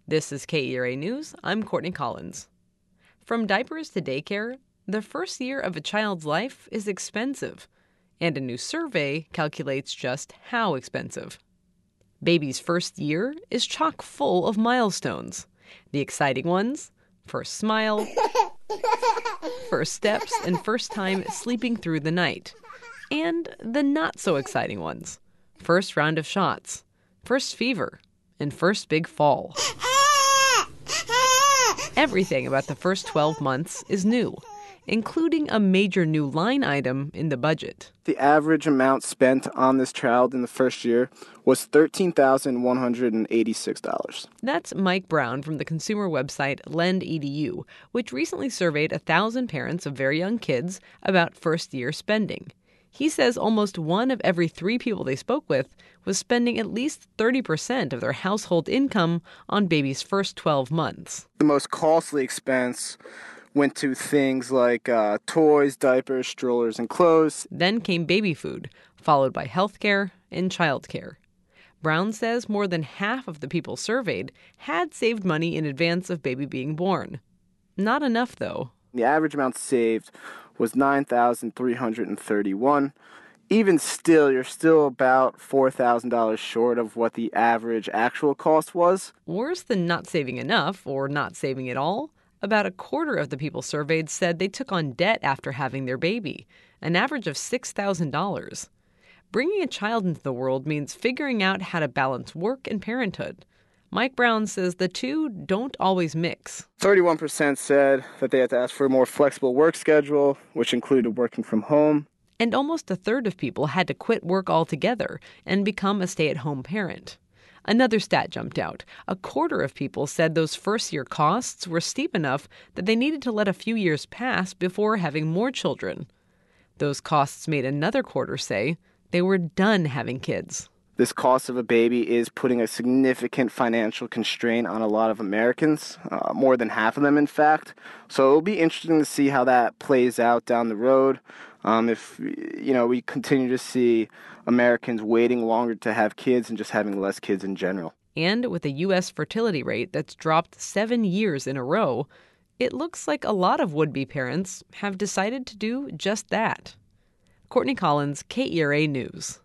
This is KERA News. I'm Courtney Collins. From diapers to daycare, the first year of a child's life is expensive, and a new survey calculates just how expensive. Baby's first year is chock full of milestones. The exciting ones: first smile, first steps, and first time sleeping through the night. And the not so exciting ones: first round of shots, first fever, and first big fall. Everything about the first 12 months is new, including a major new line item in the budget. The average amount spent on this child in the first year was $13,186. That's Mike Brown from the consumer website Lend.edu, which recently surveyed 1,000 parents of very young kids about first-year spending. He says almost one of every 3 people they spoke with was spending at least 30% of their household income on baby's first 12 months. The most costly expense went to things like toys, diapers, strollers, and clothes. Then came baby food, followed by healthcare and childcare. Brown says more than half of the people surveyed had saved money in advance of baby being born. Not enough, though. The average amount saved was $9,331. Even still, you're still about $4,000 short of what the average actual cost was. Worse than not saving enough or not saving at all, about a quarter of the people surveyed said they took on debt after having their baby, an average of $6,000. Bringing a child into the world means figuring out how to balance work and parenthood. Mike Brown says the two don't always mix. 31% said that they had to ask for a more flexible work schedule, which included working from home. And almost a third of people had to quit work altogether and become a stay-at-home parent. Another stat jumped out. A quarter of people said those first-year costs were steep enough that they needed to let a few years pass before having more children. Those costs made another quarter say they were done having kids. This cost of a baby is putting a significant financial constraint on a lot of Americans, more than half of them, in fact. So it'll be interesting to see how that plays out down the road. If we continue to see Americans waiting longer to have kids and just having less kids in general. And with a U.S. fertility rate that's dropped 7 years in a row, it looks like a lot of would-be parents have decided to do just that. Courtney Collins, KERA News.